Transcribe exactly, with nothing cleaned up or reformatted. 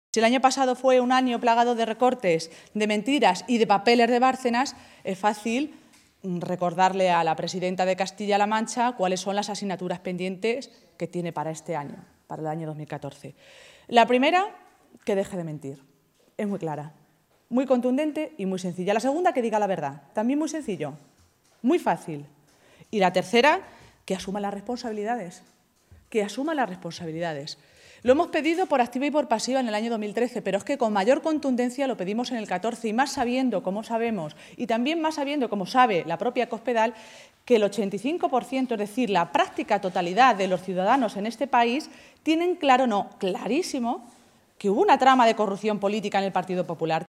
Si el año pasado fue un año plagado de recortes, de mentiras y de papeles de Bárcenas, es fácil recordarle a la presidenta de Castilla-La Mancha cuáles son las asignaturas pendientes que tiene para este año, para el año dos mil catorce. La primera, que deje de mentir. Es muy clara, muy contundente y muy sencilla. La segunda, que diga la verdad. También muy sencillo, muy fácil. Y la tercera, que asuma las responsabilidades. Que asuma las responsabilidades. Lo hemos pedido por activa y por pasiva en el año dos mil trece, pero es que con mayor contundencia lo pedimos en el catorce y más sabiendo, como sabemos, y también más sabiendo, como sabe la propia Cospedal, que el ochenta y cinco por ciento, es decir, la práctica totalidad de los ciudadanos en este país, tienen claro, no, clarísimo, que hubo una trama de corrupción política en el Partido Popular.